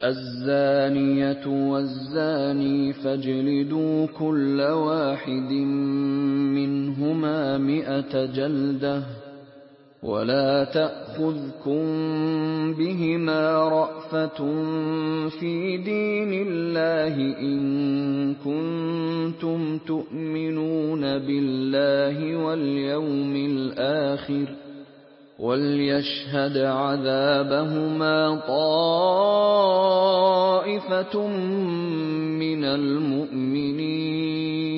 الزانية والزاني فاجلدوا كل واحد منهما 100 جلدة ولا تأخذكم بهما رأفة في دين الله إن كنتم تؤمنون بالله واليوم الآخر وليشهد عذابهما طائفة من المؤمنين